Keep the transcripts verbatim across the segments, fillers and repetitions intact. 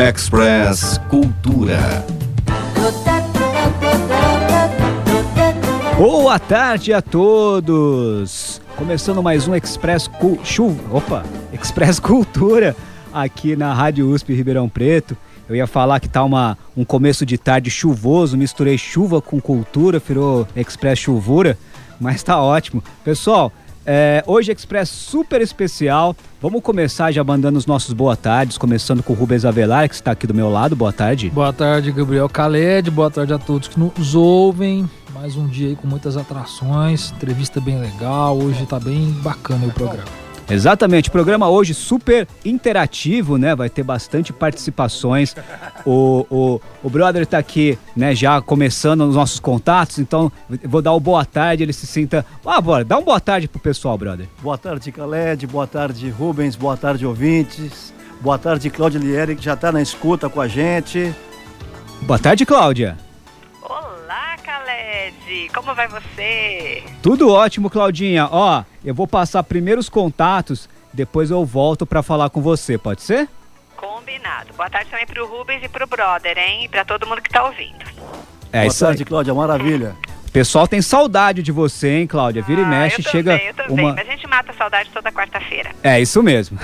Express Cultura. Boa tarde a todos! Começando mais um Express, Cu... Chu... Opa. Express Cultura aqui na Rádio U S P Ribeirão Preto. Eu ia falar que tá uma, um começo de tarde chuvoso, misturei chuva com cultura, virou Express Chuvura, mas tá ótimo. Pessoal, é, hoje Express super especial. Vamos começar já mandando os nossos boa tardes, começando com o Rubens Avelar, que está aqui do meu lado. Boa tarde. Boa tarde, Gabriel Khaled. Boa tarde a todos que nos ouvem. Mais um dia aí com muitas atrações, entrevista bem legal. Hoje tá bem bacana o programa. Exatamente, o programa hoje super interativo, né? Vai ter bastante participações. O, o, o brother tá aqui, né? Já começando os nossos contatos, então vou dar o boa tarde, ele se sinta... Ah, bora, dá um boa tarde pro pessoal, brother. Boa tarde, Khaled, boa tarde, Rubens, boa tarde, ouvintes. Boa tarde, Cláudia Lieri, que já tá na escuta com a gente. Boa tarde, Cláudia. Olá, Khaled, como vai você? Tudo ótimo, Claudinha. Ó, eu vou passar primeiro os contatos, depois eu volto pra falar com você, pode ser? Combinado. Boa tarde também pro Rubens e pro brother, hein? E pra todo mundo que tá ouvindo. É boa isso tarde, aí. Cláudia, maravilha. O pessoal tem saudade de você, hein, Cláudia? Vira ah, e mexe, eu chega também, eu também, uma... mas a gente mata a saudade toda quarta-feira. É, isso mesmo.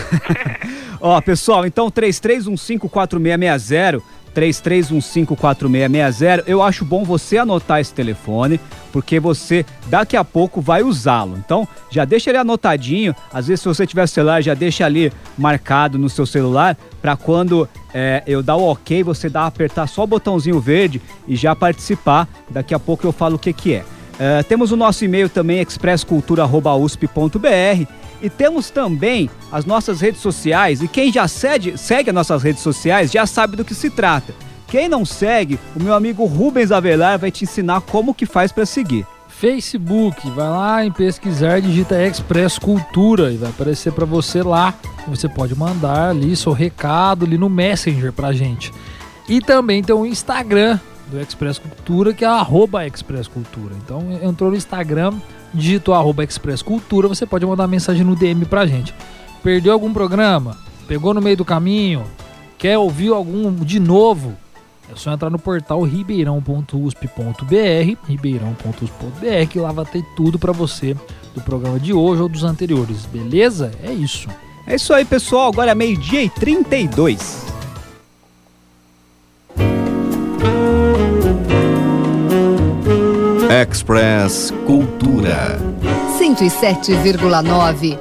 Ó, pessoal, então três três um cinco quatro seis seis zero, três três um cinco quatro seis seis zero. Eu acho bom você anotar esse telefone, porque você daqui a pouco vai usá-lo. Então, já deixa ele anotadinho. Às vezes, se você tiver celular, já deixa ali marcado no seu celular, para quando é, eu dar o ok, você dá apertar só o botãozinho verde e já participar. Daqui a pouco eu falo o que que é. É, temos o nosso e-mail também, express cultura arroba u s p ponto b r. E temos também as nossas redes sociais, e quem já segue, segue as nossas redes sociais já sabe do que se trata. Quem não segue, o meu amigo Rubens Avelar vai te ensinar como que faz para seguir. Facebook, vai lá em pesquisar, digita Express Cultura e vai aparecer para você lá. Você pode mandar ali seu recado ali no Messenger pra gente. E também tem o Instagram do Express Cultura, que é arroba Express Cultura. Então entrou no Instagram, digitou arroba Express Cultura, você pode mandar mensagem no D M pra gente. Perdeu algum programa? Pegou no meio do caminho? Quer ouvir algum de novo? É só entrar no portal ribeirão ponto u s p ponto b r, ribeirão ponto u s p ponto b r, que lá vai ter tudo pra você do programa de hoje ou dos anteriores, beleza? É isso. É isso aí, pessoal. Agora é meio-dia e trinta e dois. Express Cultura. cento e sete vírgula nove.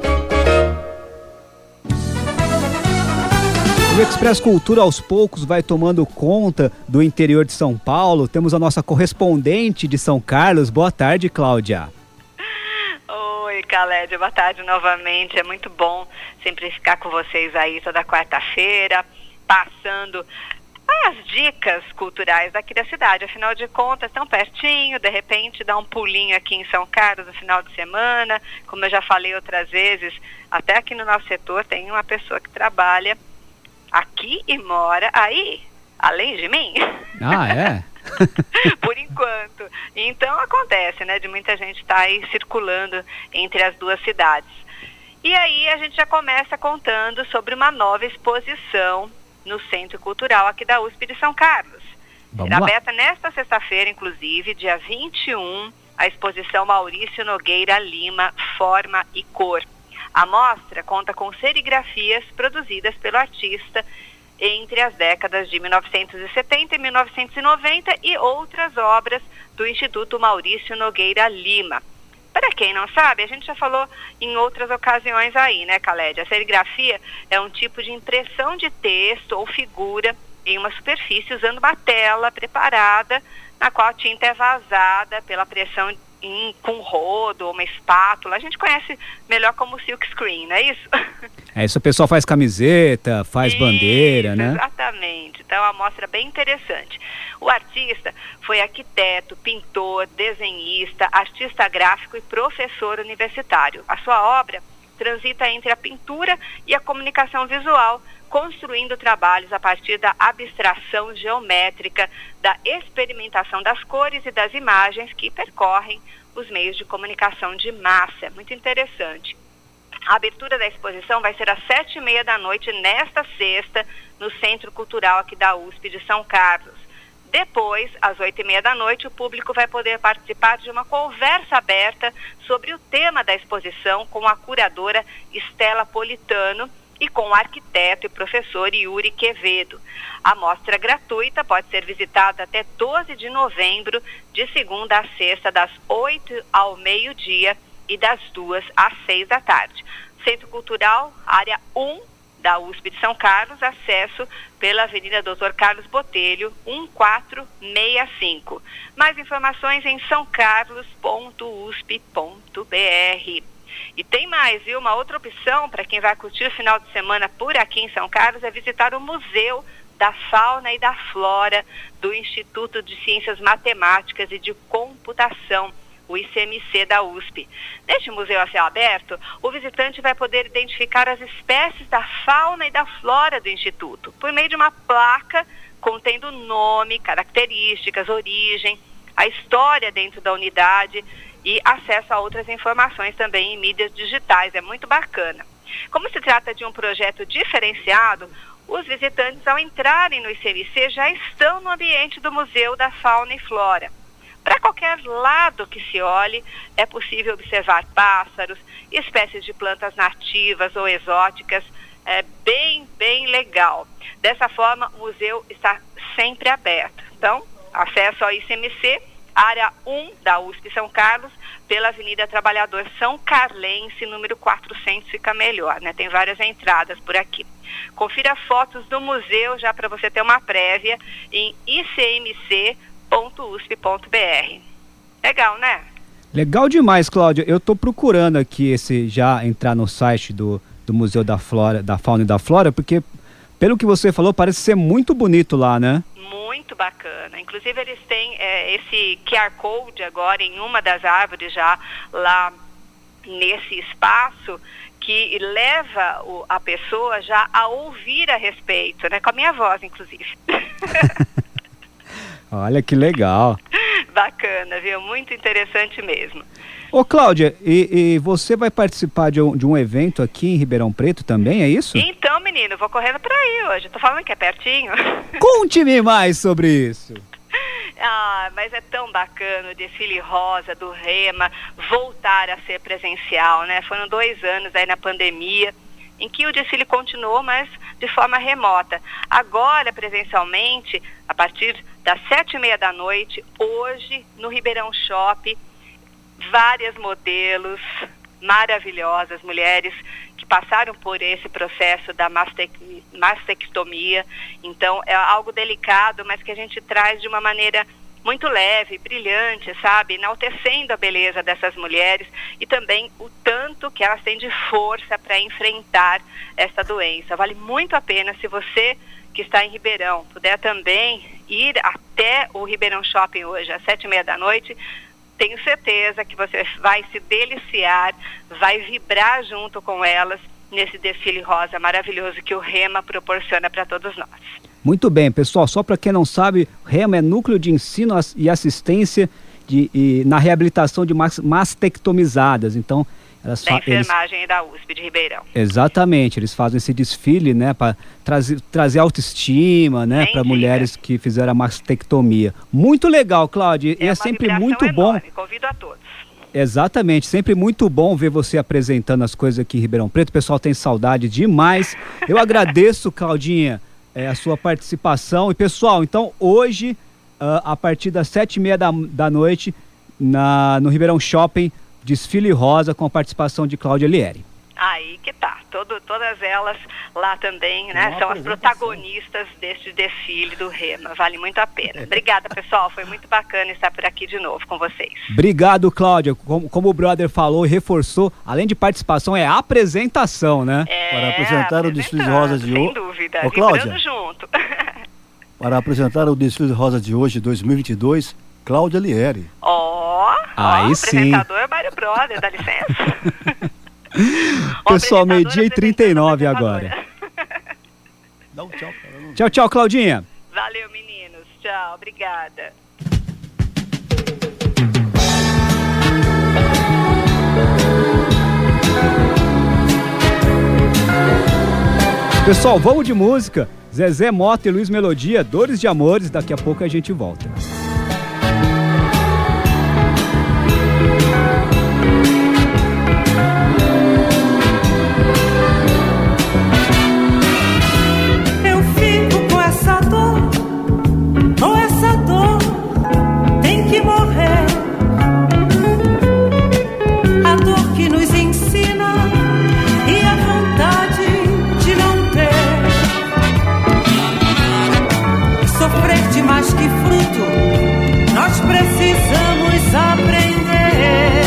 O Express Cultura aos poucos vai tomando conta do interior de São Paulo. Temos a nossa correspondente de São Carlos. Boa tarde, Cláudia. Oi, Khaled, boa tarde novamente. É muito bom sempre ficar com vocês aí toda quarta-feira, passando as dicas culturais daqui da cidade. Afinal de contas, tão pertinho, de repente dá um pulinho aqui em São Carlos no final de semana. Como eu já falei outras vezes, até aqui no nosso setor tem uma pessoa que trabalha aqui e mora aí, além de mim. Ah, é? Por enquanto. Então acontece, né, de muita gente estar tá aí circulando entre as duas cidades. E aí a gente já começa contando sobre uma nova exposição no Centro Cultural aqui da U S P de São Carlos. Vamos Será lá. aberta nesta sexta-feira, inclusive, dia vinte e um, a exposição Maurício Nogueira Lima, Forma e Cor. A mostra conta com serigrafias produzidas pelo artista entre as décadas de mil novecentos e setenta e mil novecentos e noventa e outras obras do Instituto Maurício Nogueira Lima. Para quem não sabe, a gente já falou em outras ocasiões aí, né, Khaled? A serigrafia é um tipo de impressão de texto ou figura em uma superfície usando uma tela preparada, na qual a tinta é vazada pela pressão em, com rodo ou uma espátula. A gente conhece melhor como silk screen, não é isso? É isso, o pessoal faz camiseta, faz Isso, bandeira, né? Exatamente. Então é uma mostra bem interessante. O artista foi arquiteto, pintor, desenhista, artista gráfico e professor universitário. A sua obra transita entre a pintura e a comunicação visual, construindo trabalhos a partir da abstração geométrica, da experimentação das cores e das imagens que percorrem os meios de comunicação de massa. É muito interessante. A abertura da exposição vai ser às sete e meia da noite nesta sexta, no Centro Cultural aqui da U S P de São Carlos. Depois, às oito e meia da noite, o público vai poder participar de uma conversa aberta sobre o tema da exposição com a curadora Estela Politano e com o arquiteto e professor Yuri Quevedo. A mostra gratuita pode ser visitada até doze de novembro, de segunda a sexta, das oito ao meio-dia e das duas às seis da tarde. Centro Cultural, área um da U S P de São Carlos, acesso pela Avenida doutor Carlos Botelho, um quatro seis cinco. Mais informações em são carlos ponto u s p ponto b r. E tem mais, viu? Uma outra opção para quem vai curtir o final de semana por aqui em São Carlos é visitar o Museu da Fauna e da Flora do Instituto de Ciências Matemáticas e de Computação, o I C M C da U S P. Neste museu a céu aberto, o visitante vai poder identificar as espécies da fauna e da flora do Instituto, por meio de uma placa contendo nome, características, origem, a história dentro da unidade e acesso a outras informações também em mídias digitais. É muito bacana. Como se trata de um projeto diferenciado, os visitantes, ao entrarem no I C M C, já estão no ambiente do Museu da Fauna e Flora. Para qualquer lado que se olhe, é possível observar pássaros, espécies de plantas nativas ou exóticas. É bem, bem legal. Dessa forma, o museu está sempre aberto. Então, acesso ao I C M C, área um da U S P São Carlos, pela Avenida Trabalhador São Carlense, número quatrocentos, fica melhor, né? Tem várias entradas por aqui. Confira fotos do museu, já para você ter uma prévia, em i c m c ponto u s p ponto b r. Legal, né? Legal demais, Cláudia. Eu tô procurando aqui esse já entrar no site do, do Museu da Flora, da Fauna e da Flora, porque pelo que você falou, parece ser muito bonito lá, né? Muito bacana. Inclusive, eles têm é, esse Q R Code agora em uma das árvores já lá nesse espaço, que leva o, a pessoa já a ouvir a respeito, né? Com a minha voz, inclusive. Olha que legal. Bacana, viu? Muito interessante mesmo. Ô, Cláudia, e, e você vai participar de um, de um evento aqui em Ribeirão Preto também, é isso? Então, menino, vou correndo pra aí hoje. Tô falando que é pertinho. Conte-me mais sobre isso. Ah, mas é tão bacana o desfile rosa do Rema voltar a ser presencial, né? Foram dois anos aí na pandemia em que o desfile continuou, mas de forma remota. Agora, presencialmente, a partir das sete e meia da noite, hoje, no Ribeirão Shopping, várias modelos maravilhosas, mulheres que passaram por esse processo da mastec- mastectomia. Então, é algo delicado, mas que a gente traz de uma maneira muito leve, brilhante, sabe? Enaltecendo a beleza dessas mulheres e também o tanto que elas têm de força para enfrentar essa doença. Vale muito a pena, se você que está em Ribeirão puder também ir até o Ribeirão Shopping hoje, às sete e meia da noite. Tenho certeza que você vai se deliciar, vai vibrar junto com elas nesse desfile rosa maravilhoso que o Rema proporciona para todos nós. Muito bem, pessoal, só para quem não sabe, Rema é Núcleo de Ensino e Assistência de, e, na reabilitação de mastectomizadas. Então, elas da fa- enfermagem eles... da U S P de Ribeirão. Exatamente, eles fazem esse desfile, né, para trazer, trazer autoestima, né, para mulheres que fizeram a mastectomia. Muito legal, Cláudia, é e é sempre muito enorme. bom. Convido a todos. Exatamente, sempre muito bom ver você apresentando as coisas aqui em Ribeirão Preto. O pessoal tem saudade demais. Eu agradeço, Claudinha, é, a sua participação. E pessoal, então hoje, uh, a partir das sete e meia da, da noite, na, no Ribeirão Shopping, desfile rosa com a participação de Cláudia Lieri. Aí que tá, Todo, todas elas lá também, né? Uma São as protagonistas deste desfile do Rema, vale muito a pena. Obrigada, pessoal, foi muito bacana estar por aqui de novo com vocês. Obrigado, Cláudia. Como, como o brother falou e reforçou, além de participação, é apresentação, né? É, Para apresentar o desfile rosa de hoje. Sem dúvida, Ô, Cláudia. vibrando junto. Para apresentar o desfile rosa de hoje, dois mil e vinte e dois, Cláudia Lieri. Ó, Aí ó, sim. apresentador Mário Brother, dá licença. Pessoal, meio-dia e apresentadora trinta e nove apresentadora. agora. Dá um tchau para ela. Tchau, tchau, Claudinha. Valeu, meninos. Tchau, obrigada. Pessoal, vamos de música. Zezé Mota e Luiz Melodia, Dores de Amores. Daqui a pouco a gente volta. Eu fico com essa dor, com essa dor, tem que morrer. A dor que nos ensina e a vontade de não ter. Sofrer demais que fruto, nós precisamos aprender.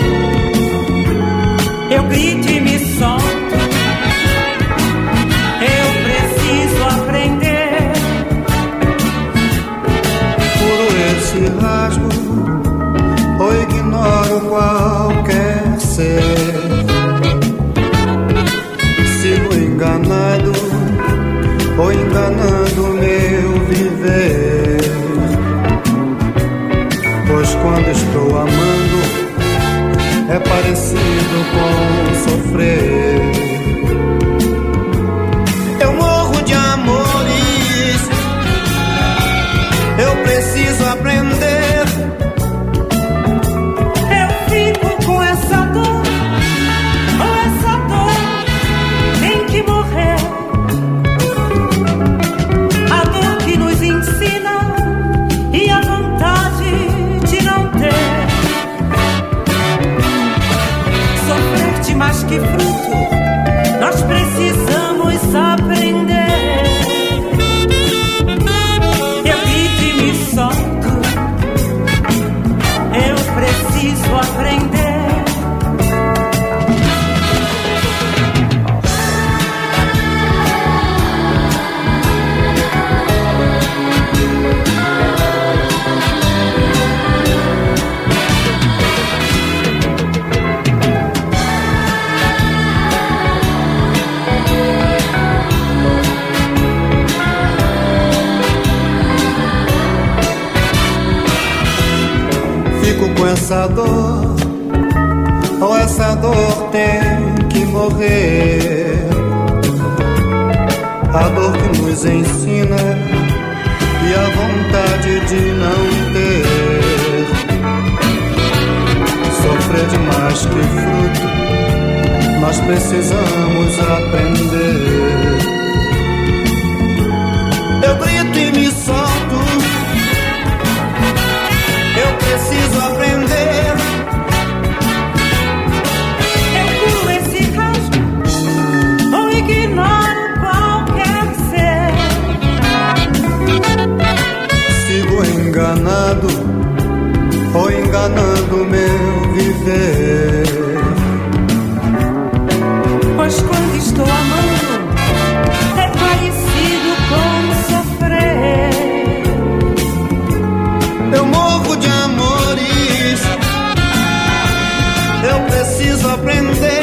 Eu grito e me solto, eu preciso aprender. Curo esse rasgo, ou ignoro qualquer ser. Sigo enganado, ou enganando meu viver. Pois quando estou amando, é parecido com sofrer. Eu morro de amores, eu preciso aprender. Eu fico com essa dor, com essa dor, tem que morrer. A dor que nos ensina e a vontade de não ter. Sofrer demais que fruto, nós precisamos aprender. Eu grito e me solto, eu preciso aprender. Fico com essa dor, ou essa dor tem que morrer. A dor que nos ensina e a vontade de não ter. Sofrer demais que fruto, nós precisamos aprender. Eu grito e me solto, eu preciso aprender. Eu curo esse rasgo, ou ignoro qualquer ser. Sigo enganado, ou enganando meu viver. Pois quando estou amando, é parecido com sofrer. Eu morro de amores, eu preciso aprender.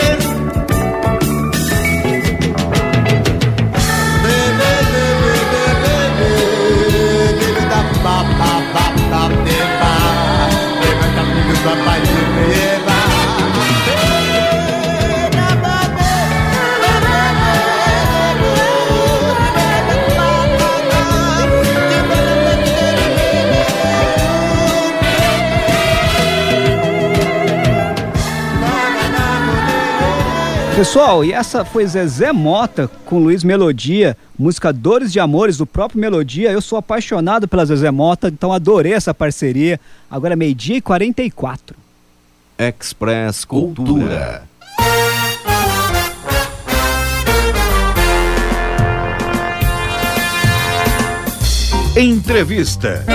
Pessoal, e essa foi Zezé Mota com Luiz Melodia, música Dores de Amores, do próprio Melodia. Eu sou apaixonado pela Zezé Mota, então adorei essa parceria. Agora meio-dia e quarenta e quatro. Express Cultura. Entrevista.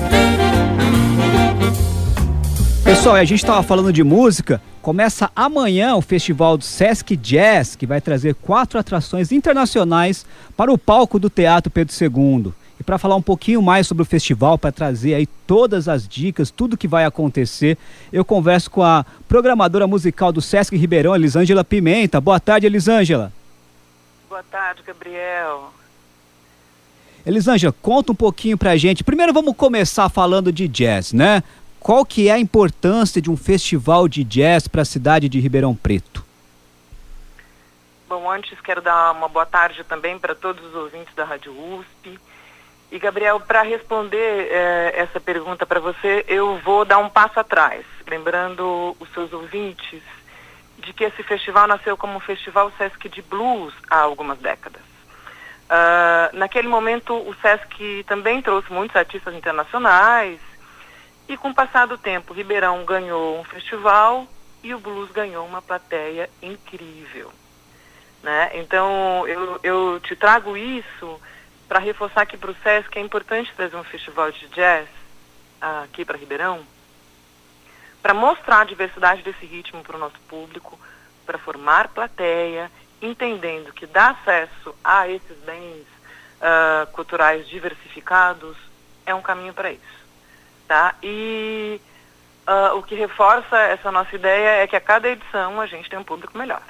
Pessoal, a gente estava falando de música. Começa amanhã o festival do Sesc Jazz, que vai trazer quatro atrações internacionais para o palco do Teatro Pedro segundo. E para falar um pouquinho mais sobre o festival, para trazer aí todas as dicas, tudo que vai acontecer, eu converso com a programadora musical do Sesc Ribeirão, Elisângela Pimenta. Boa tarde, Elisângela. Boa tarde, Gabriel. Elisângela, conta um pouquinho pra gente. Primeiro vamos começar falando de jazz, né? Qual que é a importância de um festival de jazz para a cidade de Ribeirão Preto? Bom, antes quero dar uma boa tarde também para todos os ouvintes da Rádio U S P. E, Gabriel, para responder eh, essa pergunta para você, eu vou dar um passo atrás, lembrando os seus ouvintes de que esse festival nasceu como um festival Sesc de Blues há algumas décadas. Uh, naquele momento, o Sesc também trouxe muitos artistas internacionais e, com o passar do tempo, Ribeirão ganhou um festival e o blues ganhou uma plateia incrível, né? Então, eu, eu te trago isso para reforçar que para o Sesc é importante trazer um festival de jazz uh, aqui para Ribeirão, para mostrar a diversidade desse ritmo para o nosso público, para formar plateia, entendendo que dar acesso a esses bens uh, culturais diversificados é um caminho para isso, tá? E uh, o que reforça essa nossa ideia é que a cada edição a gente tem um público melhor.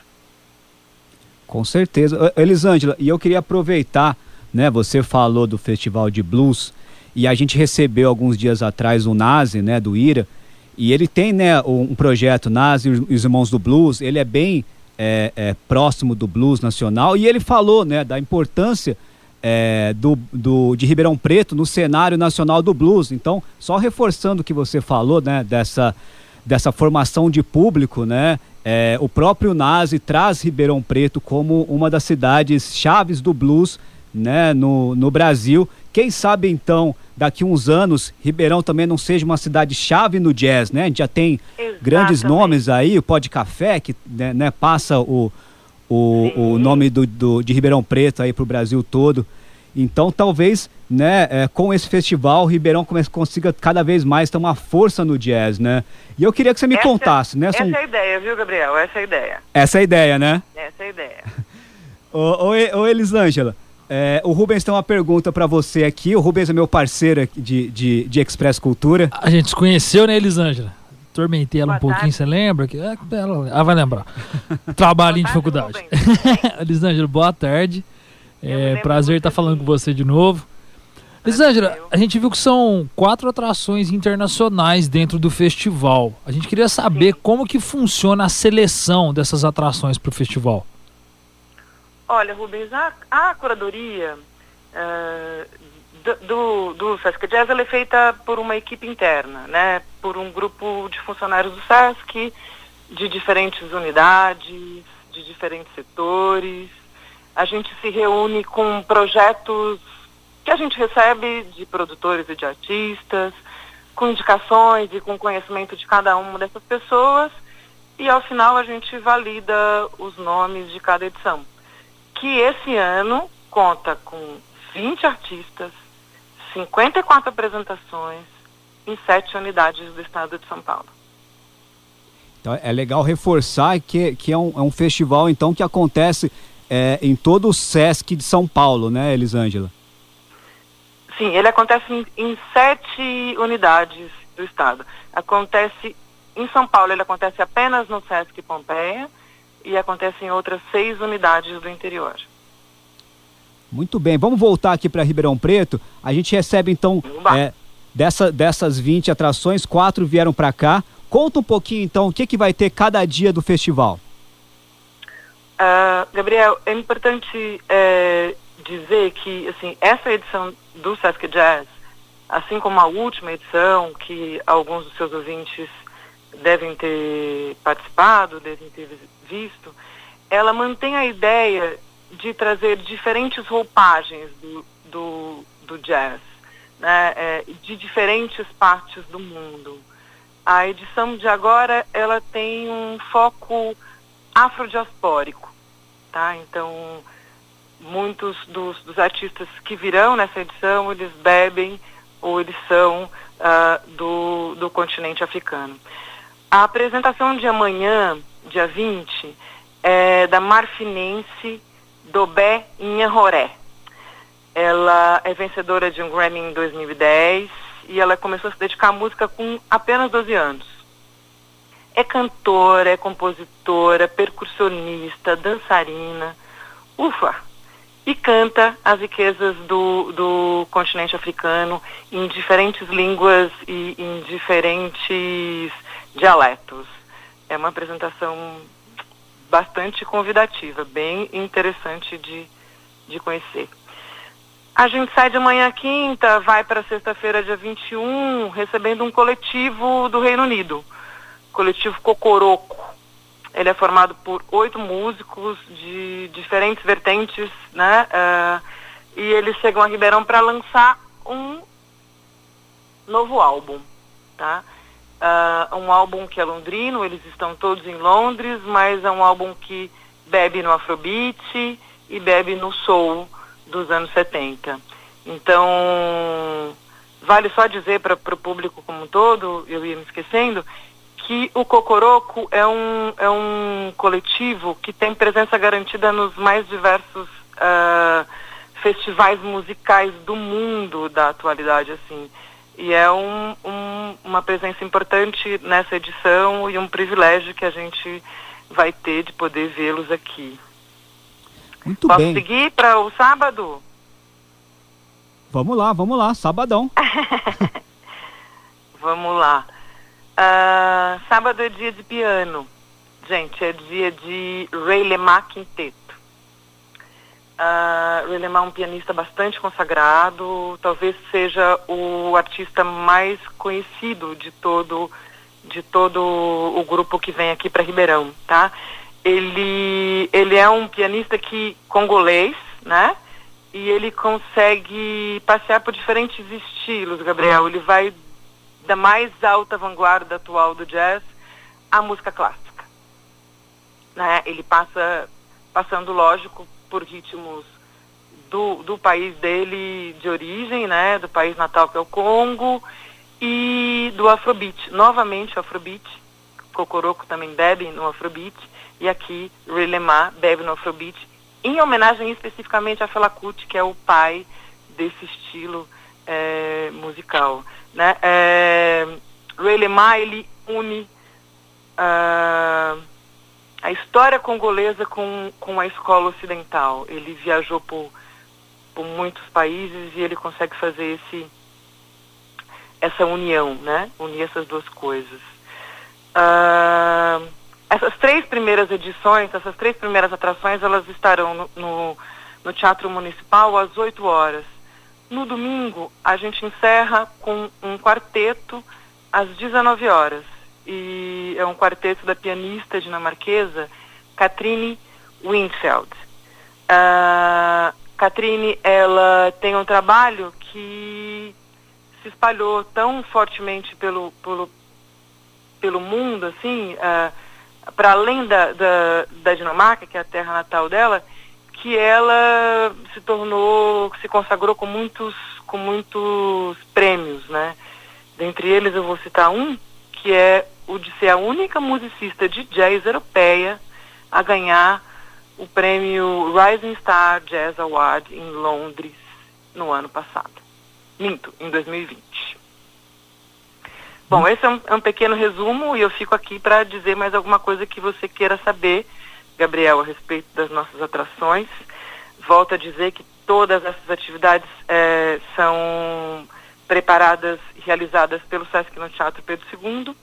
Com certeza. Elisângela, e eu queria aproveitar, né, você falou do Festival de Blues, e a gente recebeu alguns dias atrás o Nazi, né, do Ira, e ele tem, né, um projeto Nazi e os Irmãos do Blues. Ele é bem é, é, próximo do blues nacional, e ele falou, né, da importância é, do, do, de Ribeirão Preto no cenário nacional do blues. Então, só reforçando o que você falou, né, dessa, dessa formação de público, né, é, o próprio Nazi traz Ribeirão Preto como uma das cidades chaves do blues, né, no, no Brasil. Quem sabe então, daqui uns anos, Ribeirão também não seja uma cidade-chave no jazz, né? A gente já tem Exatamente. grandes nomes aí, o Pó de Café, que né, né, passa o, o, o nome do, do, de Ribeirão Preto aí para o Brasil todo. Então, talvez, né, é, com esse festival, Ribeirão consiga cada vez mais ter uma força no jazz, né? E eu queria que você me essa, contasse, né? Essa São... é a ideia, viu, Gabriel? Essa é a ideia. Essa é a ideia, né? Essa é a ideia. ô, ô, ô, Elisângela, É, o Rubens tem uma pergunta para você aqui. O Rubens é meu parceiro de, de, de Express Cultura. A gente se conheceu, né, Elisângela? Tormentei ela Boa um pouquinho, tarde. Você lembra? Que, é, ela, ela vai lembrar. Trabalhinho de faculdade. Elisângela, boa tarde. É, prazer estar falando com você de novo. Elisângela, a gente viu que são quatro atrações internacionais dentro do festival. A gente queria saber Sim. como que funciona a seleção dessas atrações para o festival. Olha, Rubens, a, a curadoria uh, do, do Sesc Jazz ela é feita por uma equipe interna, né? Por um grupo de funcionários do Sesc, de diferentes unidades, de diferentes setores. A gente se reúne com projetos que a gente recebe de produtores e de artistas, com indicações e com conhecimento de cada uma dessas pessoas, e ao final a gente valida os nomes de cada edição, que esse ano conta com vinte artistas, cinquenta e quatro apresentações em sete unidades do estado de São Paulo. Então é legal reforçar que, que é, um, é um festival então que acontece é, em todo o Sesc de São Paulo, né, Elisângela? Sim, ele acontece em, em sete unidades do estado. Acontece em São Paulo, ele acontece apenas no Sesc Pompeia, e acontece em outras seis unidades do interior. Muito bem, vamos voltar aqui para Ribeirão Preto. A gente recebe então, é, dessa, dessas vinte atrações, quatro vieram para cá. Conta um pouquinho então, o que, que vai ter cada dia do festival? Uh, Gabriel, é importante é, dizer que assim, essa edição do Sesc Jazz, assim como a última edição, que alguns dos seus ouvintes devem ter participado, devem ter visto, ela mantém a ideia de trazer diferentes roupagens do, do, do jazz, né, é, de diferentes partes do mundo. A edição de agora, ela tem um foco afrodiaspórico, tá? Então, muitos dos, dos artistas que virão nessa edição, eles bebem ou eles são uh, do, do continente africano. A apresentação de amanhã, dia vinte, é da marfinense Dobé Inhanroré. Ela é vencedora de um Grammy em dois mil e dez e ela começou a se dedicar à música com apenas doze anos. É cantora, é compositora, percussionista, dançarina, ufa! E canta as riquezas do, do continente africano em diferentes línguas e em diferentes dialetos. É uma apresentação bastante convidativa, bem interessante de, de conhecer. A gente sai de manhã quinta, vai para sexta-feira, dia vinte e um, recebendo um coletivo do Reino Unido, coletivo Cocoroco. Ele é formado por oito músicos de diferentes vertentes, né? Uh, e eles chegam a Ribeirão para lançar um novo álbum, tá? Uh, um álbum que é londrino, eles estão todos em Londres, mas é um álbum que bebe no Afrobeat e bebe no soul dos anos setenta. Então, vale só dizer para o público como um todo, eu ia me esquecendo, que o Cocoroco é um, é um coletivo que tem presença garantida nos mais diversos uh, festivais musicais do mundo da atualidade, assim. E é um, um, uma presença importante nessa edição e um privilégio que a gente vai ter de poder vê-los aqui. Muito Posso bem. seguir para o sábado? Vamos lá, vamos lá, sabadão. Vamos lá. Uh, sábado é dia de piano. Gente, é dia de Ray Lemar Quinteto. Uh, Ray Lemar é um pianista bastante consagrado, talvez seja o artista mais conhecido de todo, de todo o grupo que vem aqui para Ribeirão, tá? Ele, ele é um pianista que, congolês, né? E ele consegue passear por diferentes estilos, Gabriel. Ele vai da mais alta vanguarda atual do jazz à música clássica, né? Ele passa, passando, lógico, por ritmos do, do país dele de origem, né? Do país natal, que é o Congo, e do Afrobeat. Novamente o Afrobeat, Cocoroco também bebe no Afrobeat, e aqui Ray Lemar bebe no Afrobeat, em homenagem especificamente a Fela Kuti, que é o pai desse estilo é, musical, né? É, Ray Lemar, ele une uh, a história congolesa com, com a escola ocidental. Ele viajou por, por muitos países e ele consegue fazer esse, essa união, né? Unir essas duas coisas. Uh, essas três primeiras edições, essas três primeiras atrações, elas estarão no, no, no Teatro Municipal às oito horas. No domingo, a gente encerra com um quarteto às dezenove horas. E é um quarteto da pianista dinamarquesa Katrine Winfeld. Uh, Katrine, ela tem um trabalho que se espalhou tão fortemente pelo, pelo, pelo mundo, assim, uh, para além da, da, da Dinamarca, que é a terra natal dela, que ela se tornou, se consagrou com muitos, com muitos prêmios, né? Dentre eles eu vou citar um, que é o de ser a única musicista de jazz europeia a ganhar o prêmio Rising Star Jazz Award em Londres no ano passado. Minto, em dois mil e vinte. Bom, esse é um, é um pequeno resumo e eu fico aqui para dizer mais alguma coisa que você queira saber, Gabriel, a respeito das nossas atrações. Volto a dizer que todas essas atividades é, são preparadas e realizadas pelo Sesc no Teatro Pedro segundo,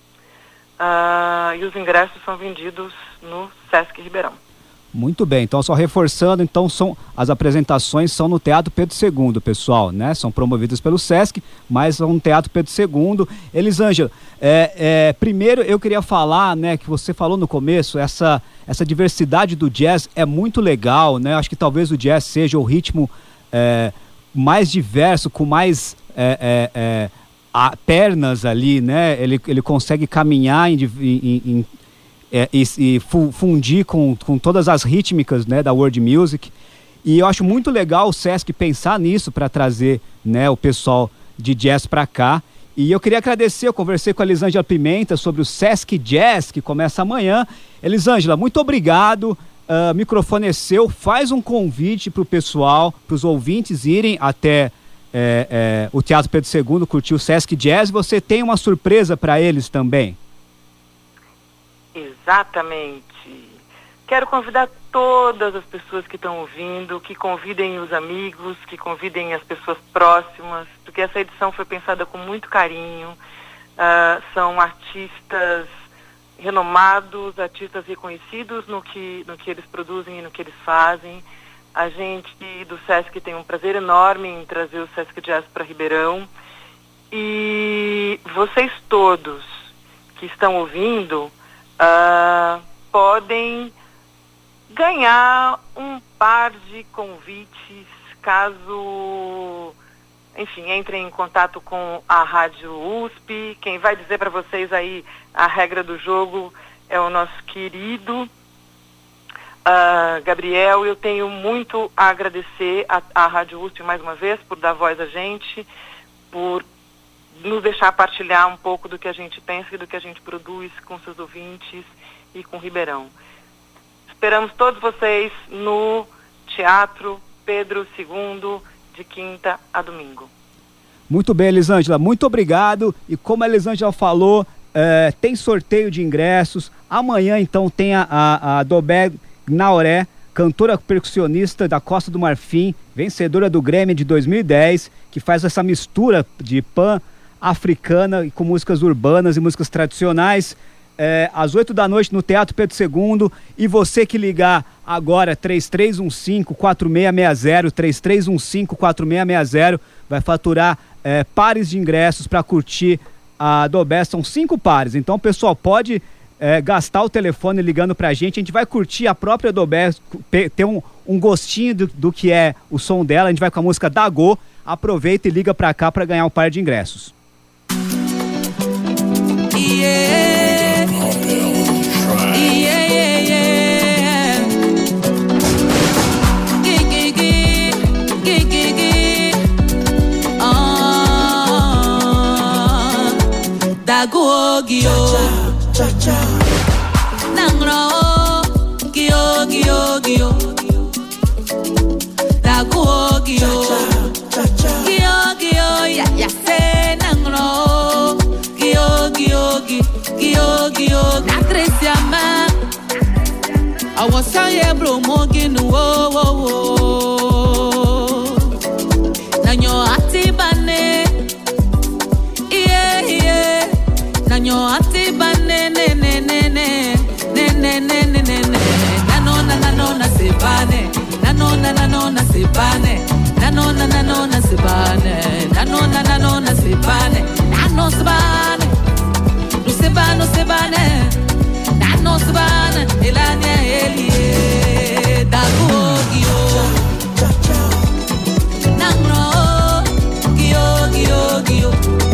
uh, e os ingressos são vendidos no Sesc Ribeirão. Muito bem, então só reforçando, então são, as apresentações são no Teatro Pedro segundo, pessoal, né? São promovidas pelo Sesc, mas são no Teatro Pedro segundo. Elisângela, é, é, primeiro eu queria falar, né, que você falou no começo, essa, essa diversidade do jazz é muito legal, né? Acho que talvez o jazz seja o ritmo é, mais diverso, com mais é, é, é, a, pernas ali, né? Ele, ele consegue caminhar em, em, em É, e, e fundir com, com todas as rítmicas, né, da world music. E eu acho muito legal o Sesc pensar nisso para trazer, né, o pessoal de jazz para cá. E eu queria agradecer, eu conversei com a Elisângela Pimenta sobre o Sesc Jazz, que começa amanhã. Elisângela, muito obrigado. Uh, microfone é seu. Faz um convite para o pessoal, para os ouvintes irem até é, é, o Teatro Pedro segundo, curtir o Sesc Jazz. Você tem uma surpresa para eles também? Exatamente. Quero convidar todas as pessoas que estão ouvindo, que convidem os amigos, que convidem as pessoas próximas, porque essa edição foi pensada com muito carinho. Uh, são artistas renomados, artistas reconhecidos no que, no que eles produzem e no que eles fazem. A gente do Sesc tem um prazer enorme em trazer o Sesc Jazz para Ribeirão. E vocês todos que estão ouvindo uh, podem ganhar um par de convites caso, enfim, entrem em contato com a Rádio U S P. Quem vai dizer para vocês aí a regra do jogo é o nosso querido uh, Gabriel. Eu tenho muito a agradecer à, à Rádio U S P mais uma vez por dar voz a gente, por nos deixar partilhar um pouco do que a gente pensa e do que a gente produz com seus ouvintes e com Ribeirão. Esperamos todos vocês no Teatro Pedro segundo, de quinta a domingo. Muito bem, Elisângela, muito obrigado. E como a Elisângela falou, é, tem sorteio de ingressos. Amanhã, então, tem a, a, a Dobé Naoré, cantora percussionista da Costa do Marfim, vencedora do Grêmio de dois mil e dez, que faz essa mistura de pan-africana e com músicas urbanas e músicas tradicionais. É, às oito da noite no Teatro Pedro segundo. E você que ligar agora, três três um cinco, quatro seis seis zero, três três um cinco, quatro seis seis zero, vai faturar é, pares de ingressos para curtir a Dobé. São cinco pares, então o pessoal pode é, gastar o telefone ligando pra gente. A gente vai curtir a própria Dobé, ter um, um gostinho do, do que é o som dela. A gente vai com a música Dagô. Aproveita e liga pra cá para ganhar um par de ingressos. Yeah. Yeah, yeah, yeah. Gigi, gigi, gigi, gigi. Ah, Dagô, gio, nangro, gio, gio, gio. Dagô, gio, gio, gio, ya, ya, se nangro, gio, gio, gio. Gio, gio, na tresiama. Awo saye bro moginu wo wo wo. Nanyo atibane. Yeah yeah. Nanyo atibane ne ne ne ne ne ne ne ne ne ne. Nano na nano na sebane. Nano na nano na sebane. Nano na nano na sebane. Nano na nano na sebane. Nano sebane. No seba, no seba ne, na no seba ne, elania elie, Dagô, gio, nangro, gio, gio, gio,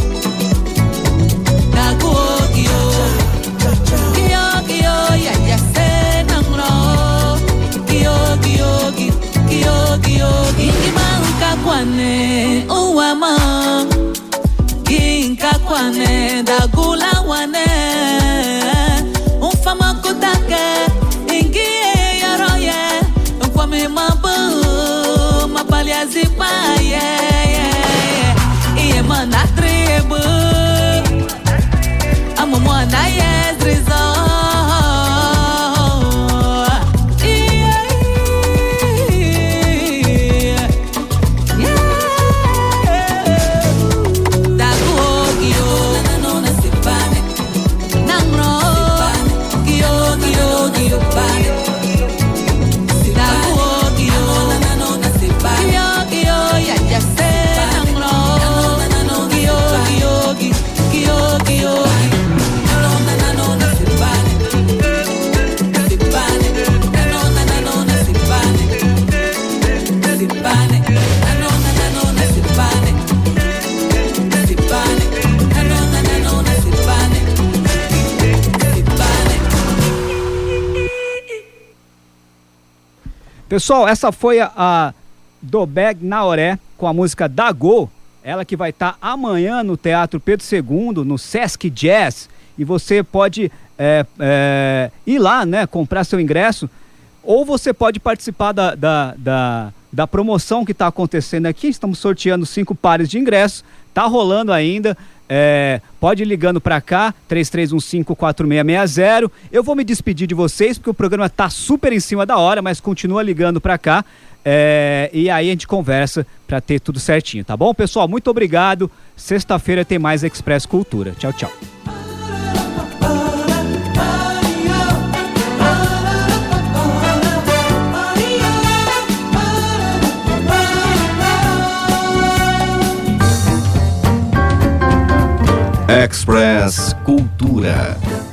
Dagô, gio, gio, gio, ya ya se nangro, gio, gio, gio, gio, gio, gio, manka kwane, uwama. Inka kwane dagula wane Unfama kutake Ingie yaroye Nkwame mabu Mapali azipa Iye mana tribu Amu mwana yezrizo Pessoal, essa foi a, a Dobé Naoré com a música Dagô. Ela que vai estar tá amanhã no Teatro Pedro segundo, no Sesc Jazz. E você pode é, é, ir lá, né, comprar seu ingresso. Ou você pode participar da, da, da, da promoção que está acontecendo aqui. Estamos sorteando cinco pares de ingressos. Tá rolando ainda. É, pode ir ligando para cá, três três um cinco, quatro seis seis zero. Eu vou me despedir de vocês porque o programa tá super em cima da hora, mas continua ligando para cá, é, e aí a gente conversa para ter tudo certinho, tá bom, pessoal? Muito obrigado. Sexta-feira tem mais Express Cultura. Tchau, tchau. Express Cultura.